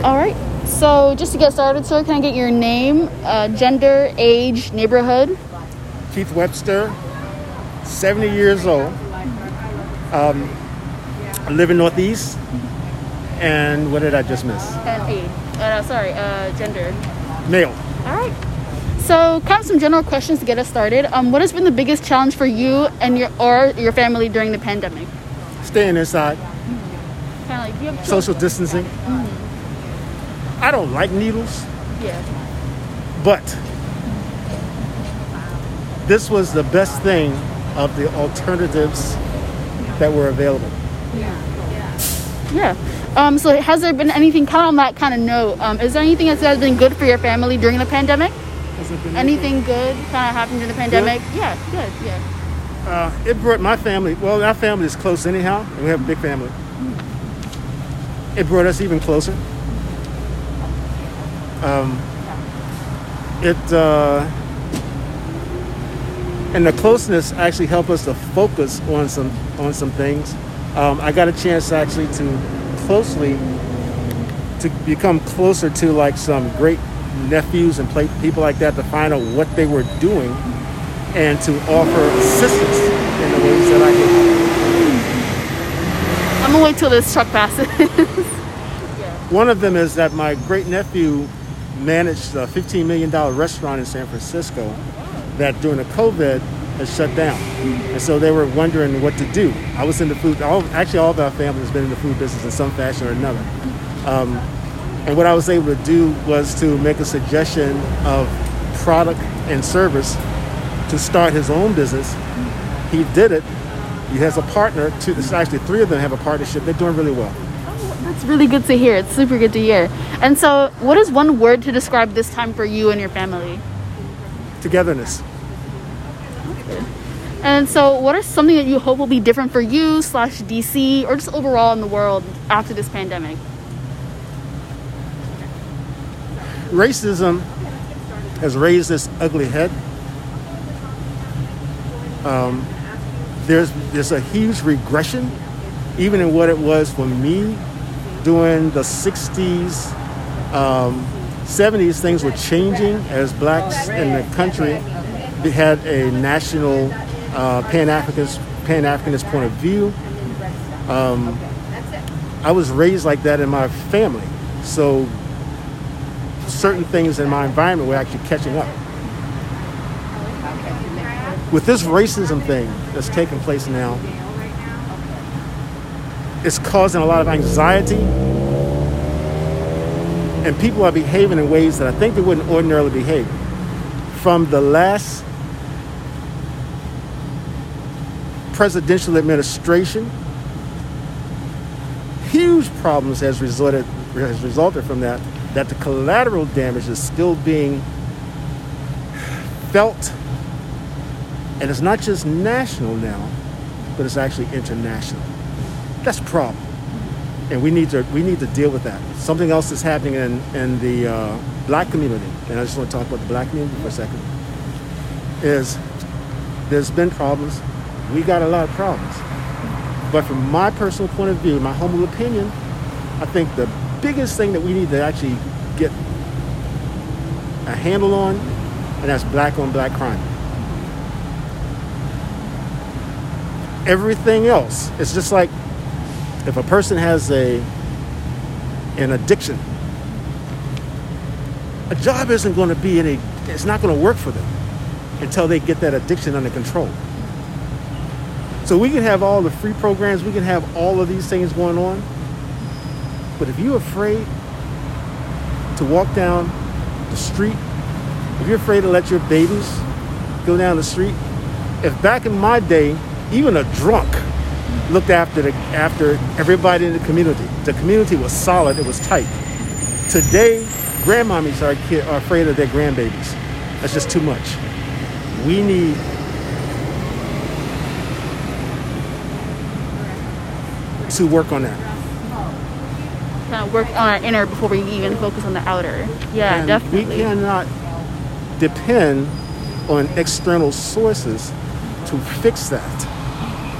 All right. So just to get started, sir, can I get your name, gender, age, neighborhood? Keith Webster, 70 years old. I live in Northeast. And what did I just miss? And age. Gender. Male. All right. So kind of some general questions to get us started. What has been the biggest challenge for you and your family during the pandemic? Staying inside. Kind of like, do you have Social distancing. I don't like needles, Yeah. but this was the best thing of the alternatives that were available. Yeah. So has there been anything kind of on that kind of note? Is there anything that has been good for your family during the pandemic? Has it been Anything good kind of happened during the pandemic? Good? Yeah, good, yeah. It brought my family, well, our family is close anyhow, and we have a big family. It brought us even closer. And the closeness actually helped us to focus on some things. I got a chance actually to become closer to like some great nephews and people like that, to find out what they were doing and to offer assistance in the ways that I could. I'm gonna wait till this truck passes. One of them is that my great nephew managed a $15 million restaurant in San Francisco that during the COVID has shut down. And so they were wondering what to do. I was in the food, all of our family has been in the food business in some fashion or another. And what I was able to do was to make a suggestion of product and service to start his own business. He did it. He has a partner, actually 3 of them have a partnership. They're doing really well. That's really good to hear. It's super good to hear. And so what is one word to describe this time for you and your family? Togetherness. And so what is something that you hope will be different for you / DC or just overall in the world after this pandemic? Racism has raised its ugly head. There's a huge regression, even in what it was for me during the 60s, 70s. Things were changing as blacks in the country. They had a national Pan-Africanist point of view. I was raised like that in my family, so certain things in my environment were actually catching up. With this racism thing that's taking place now, it's causing a lot of anxiety, and people are behaving in ways that I think they wouldn't ordinarily behave. From the last presidential administration, huge problems has resulted from that the collateral damage is still being felt. And it's not just national now, but it's actually international. That's a problem. And we need to deal with that. Something else that's happening in the black community, and I just want to talk about the black community for a second, is there's been problems. We got a lot of problems. But from my personal point of view, my humble opinion, I think the biggest thing that we need to actually get a handle on, and that's black on black crime. Everything else, it's just like if a person has an addiction, a job isn't going to be it's not going to work for them until they get that addiction under control. So we can have all the free programs, we can have all of these things going on, but if you're afraid to walk down the street, if you're afraid to let your babies go down the street, if back in my day, even a drunk looked after everybody in the community was solid, it was tight. Today, grandmommies are afraid of their grandbabies. That's just too much. We need to work on that. Kind of work on our inner before we even focus on the outer. Yeah, And definitely. we cannot depend on external sources to fix that.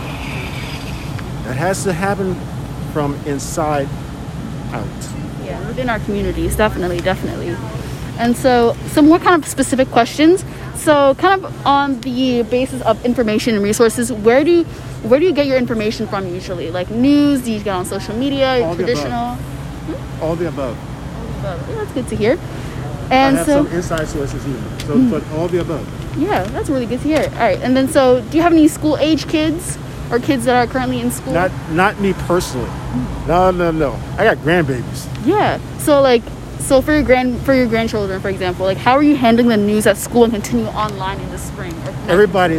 That has to happen from inside out. Yeah. within our communities. Definitely. And so some more kind of specific questions. So kind of on the basis of information and resources, where do you get your information from usually? Like news? Do you get on social media? All Traditional? All the above. Yeah, that's good to hear. And I have some inside sources even. So, but all the above. Yeah, that's really good to hear. All right, and then so do you have any school age kids or kids that are currently in school? Not me personally. No. I got grandbabies. Yeah. So for your grandchildren, for example, like how are you handling the news at school and continue online in the spring? Everybody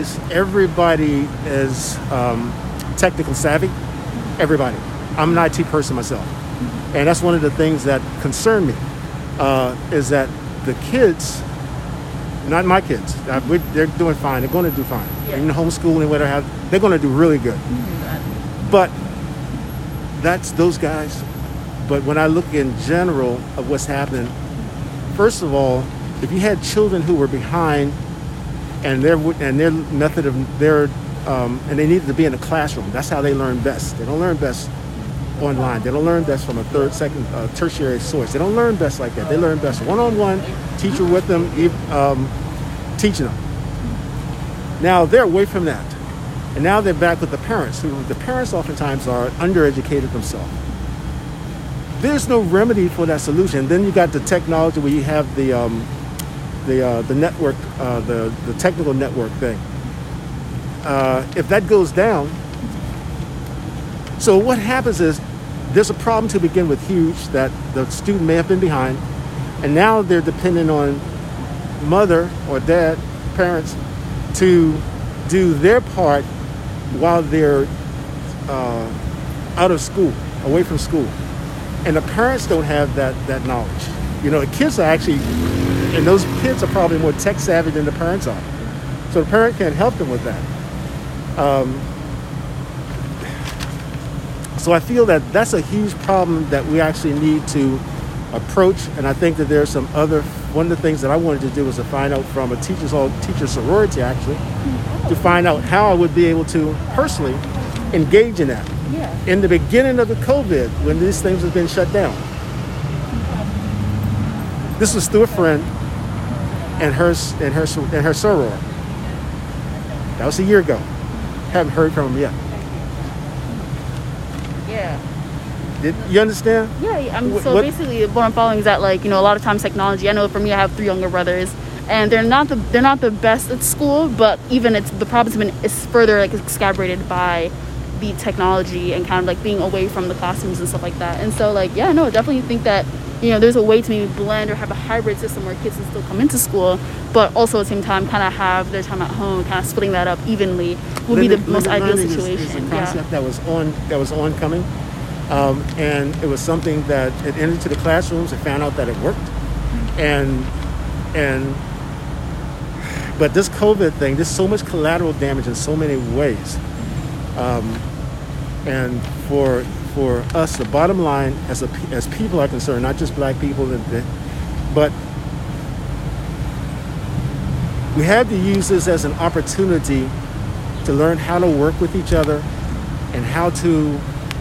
is technical savvy. Everybody. I'm an IT person myself, and that's one of the things that concern me. Is that the kids, not my kids, they're doing fine. They're going to do fine. Yeah. In homeschooling, whatever, they're going to do really good. But that's those guys. But when I look in general of what's happening, first of all, if you had children who were behind and their method of and they needed to be in the classroom, that's how they learn best. They don't learn best online. They don't learn best from a tertiary source. They don't learn best like that. They learn best one-on-one, teacher with them, teaching them. Now they're away from that. And now they're back with the parents, the parents oftentimes are undereducated themselves. There's no remedy for that solution. Then you got the technology where you have the network, the technical network thing. If that goes down, so what happens is there's a problem to begin with, huge, that the student may have been behind, and now they're dependent on mother or dad, parents, to do their part while they're out of school, away from school. And the parents don't have that knowledge. You know, the kids are actually, and those kids are probably more tech savvy than the parents are. So the parent can't help them with that. So I feel that that's a huge problem that we actually need to approach. And I think that there's some one of the things that I wanted to do was to find out from a teacher sorority actually, to find out how I would be able to personally engage in that. Yeah. In the beginning of the COVID, when these things have been shut down. This was through a friend and her soror. That was a year ago. Haven't heard from him yet. Yeah. Did you understand? Yeah. Basically, what I'm following is that, like, you know, a lot of times technology. I know for me, I have 3 younger brothers, and they're not the best at school, but even the problems is further like exacerbated by the technology and kind of like being away from the classrooms and stuff like that. And so, like, yeah, no, definitely think that, you know, there's a way to maybe blend or have a hybrid system where kids can still come into school, but also at the same time kind of have their time at home, kind of splitting that up evenly would be the most ideal situation. Is a concept that was oncoming, and it was something that it entered to the classrooms and found out that it worked, but this COVID thing, there's so much collateral damage in so many ways, and for us, the bottom line, as people are concerned, not just black people, but we have to use this as an opportunity to learn how to work with each other and how to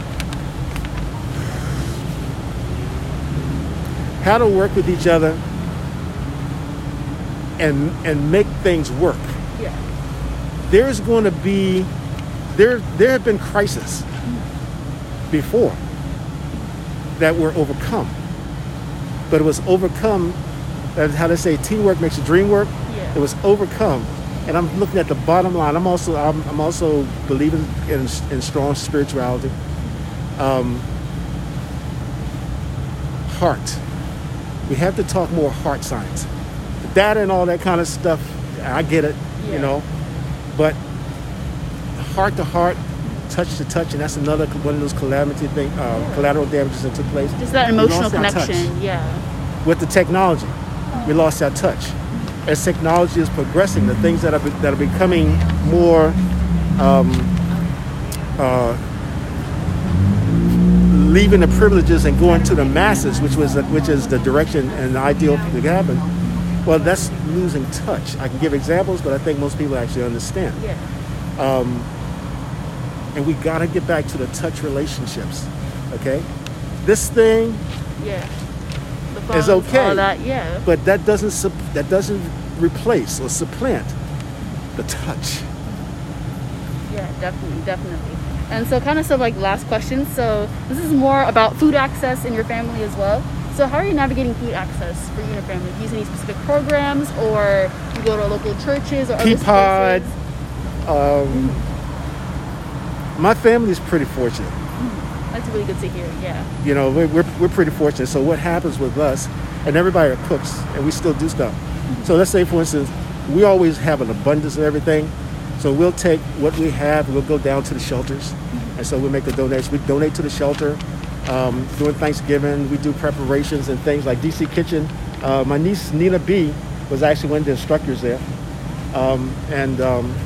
work with each other and make things work. Yeah. There's going to be there have been crises before that were overcome, but it was overcome. That's how they say teamwork makes the dream work. Yeah. It was overcome, and I'm looking at the bottom line. I'm also believing in strong spirituality, heart. We have to talk more heart science, data and all that kind of stuff. I get it, you know, but heart to heart, touch to touch, and that's another one of those collateral damages that took place. Just that emotional connection, With the technology, we lost our touch. As technology is progressing, the things that are becoming more leaving the privileges and going to the masses, which is the direction and the ideal to happen. Well, that's losing touch. I can give examples, but I think most people actually understand. Yeah. And we got to get back to the touch relationships, okay? This thing, phones, okay. all that, yeah. But that doesn't replace or supplant the touch. Yeah, definitely. And so kind of like last question. So this is more about food access in your family as well. So how are you navigating food access for you and your family? Do you use any specific programs, or you go to local churches or other Peapod. spaces? My family is pretty fortunate. That's really good to hear, yeah. You know, we're pretty fortunate. So what happens with us, and everybody cooks, and we still do stuff. So let's say, for instance, we always have an abundance of everything. So we'll take what we have, we'll go down to the shelters. And so we'll make a donation. We donate to the shelter. During Thanksgiving, we do preparations and things like DC Kitchen. My niece, Nina B., was actually one of the instructors there. And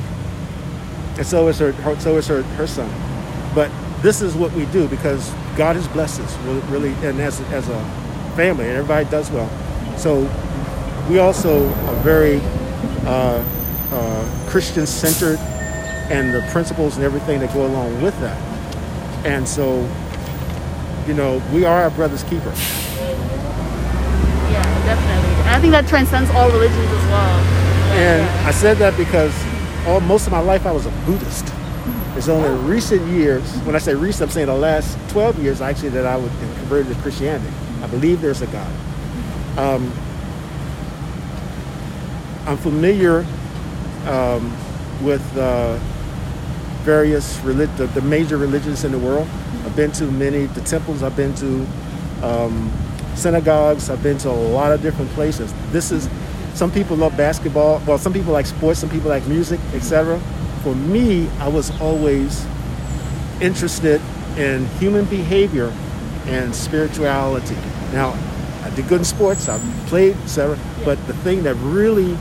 so is her son. But this is what we do because God has blessed us really, and as a family, and everybody does well. So we also are very Christian-centered, and the principles and everything that go along with that. And so, you know, we are our brother's keeper. Yeah, definitely. And I think that transcends all religions as well. And yeah. I said that because most of my life I was a Buddhist. It's only in recent years, when I say recent, I'm saying the last 12 years actually, that I was converted to Christianity. I believe there's a God. I'm familiar with various the major religions in the world. I've been to many the temples. I've been to synagogues. I've been to a lot of different places. Some people love basketball. Well, some people like sports. Some people like music, etc. For me, I was always interested in human behavior and spirituality. Now, I did good in sports. I played, etc. But the thing that really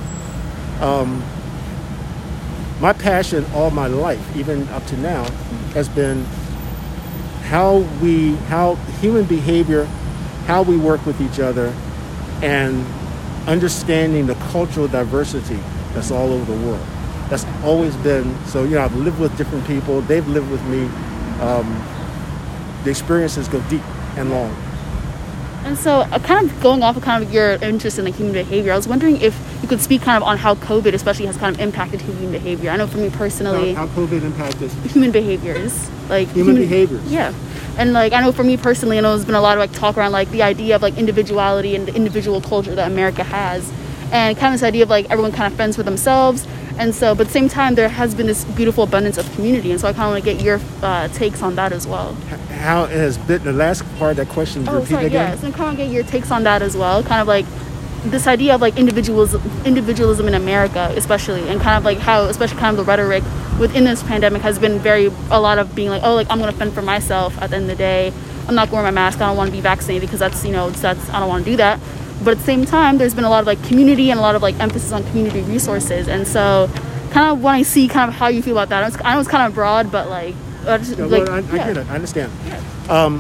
my passion all my life, even up to now, has been how human behavior, how we work with each other, and understanding the cultural diversity that's all over the world. That's always been, so, you know, I've lived with different people. They've lived with me. The experiences go deep and long. And so kind of going off of kind of your interest in like human behavior, I was wondering if you could speak kind of on how COVID especially has kind of impacted human behavior. I know for me personally... How COVID impacted? Human behaviors. Like human behaviors? Yeah. And like I know for me personally, I know there's been a lot of like talk around like the idea of like individuality and the individual culture that America has. And kind of this idea of like everyone kind of fends for themselves. And so, but at the same time, there has been this beautiful abundance of community. And so I kind of want to get your takes on that as well. How it has been, the last part of that question, repeat again? Yeah, so I kind of get your takes on that as well. Kind of like this idea of like individualism in America, especially, and kind of like how, especially kind of the rhetoric within this pandemic has been a lot of being like, oh, like I'm going to fend for myself at the end of the day. I'm not going to wear my mask. I don't want to be vaccinated because that's, I don't want to do that. But at the same time, there's been a lot of like community and a lot of like emphasis on community resources. And so kind of want to see kind of how you feel about that. I know it's kind of broad, but like... I get it. I understand. Yeah.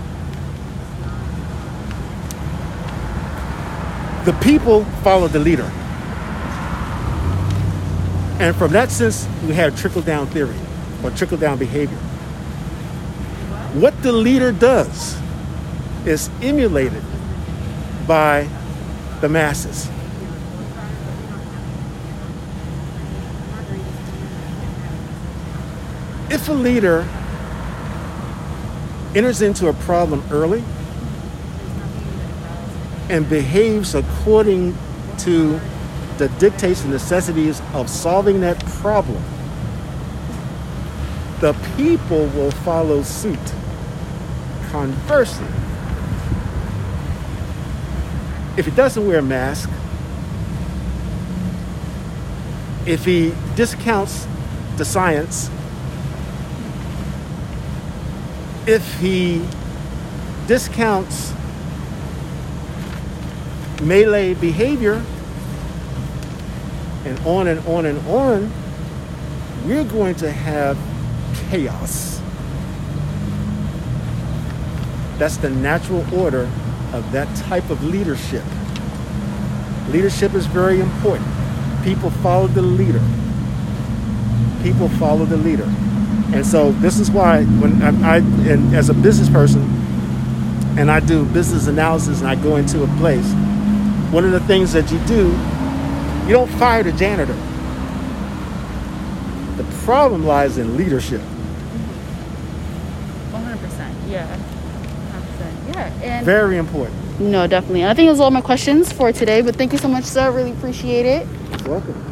The people follow the leader. And from that sense, we have trickle-down theory or trickle-down behavior. What the leader does is emulated by the masses. If a leader enters into a problem early and behaves according to the dictates and necessities of solving that problem, the people will follow suit. Conversely, if he doesn't wear a mask, if he discounts the science, if he discounts melee behavior, and on and on and on, we're going to have chaos. That's the natural order of that type of leadership. Leadership is very important. People follow the leader. People follow the leader. And so this is why when and as a business person, and I do business analysis and I go into a place, one of the things that you do, you don't fire the janitor. The problem lies in leadership. 100%. Yeah. 100%. Yeah. And Very important. no, definitely. And I think those are all my questions for today. But thank you so much, sir. Really appreciate it. You're welcome.